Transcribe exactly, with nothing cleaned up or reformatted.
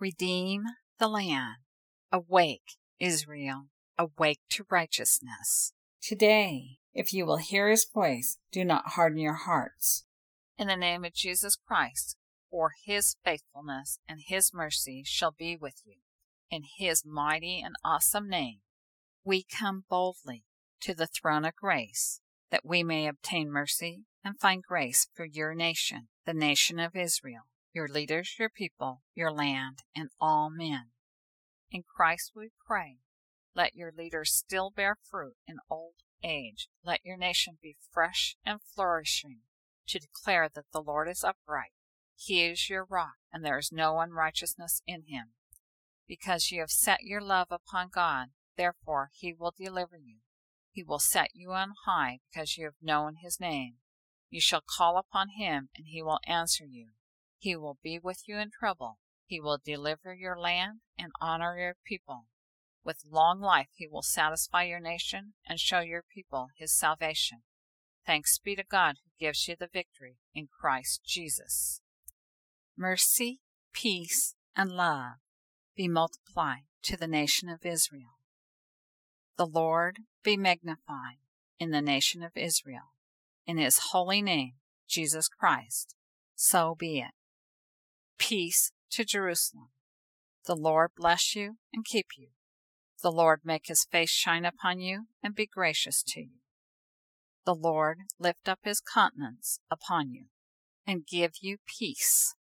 Redeem the land. Awake, Israel, awake to righteousness. Today, if you will hear his voice, do not harden your hearts. In the name of Jesus Christ, for his faithfulness and his mercy shall be with you. In his mighty and awesome name, we come boldly to the throne of grace, that we may obtain mercy and find grace for your nation, the nation of Israel, your leaders, your people, your land, and all men. In Christ we pray. Let your leaders still bear fruit in old age. Let your nation be fresh and flourishing, to declare that the Lord is upright. He is your rock, and there is no unrighteousness in him. Because you have set your love upon God, therefore he will deliver you. He will set you on high, because you have known his name. You shall call upon him, and he will answer you. He will be with you in trouble. He will deliver your land and honor your people. With long life he will satisfy your nation and show your people his salvation. Thanks be to God who gives you the victory in Christ Jesus. Mercy, peace, and love be multiplied to the nation of Israel. The Lord be magnified in the nation of Israel. In his holy name, Jesus Christ, so be it. Peace to Jerusalem. The Lord bless you and keep you. The Lord make his face shine upon you and be gracious to you. The Lord lift up his countenance upon you and give you peace.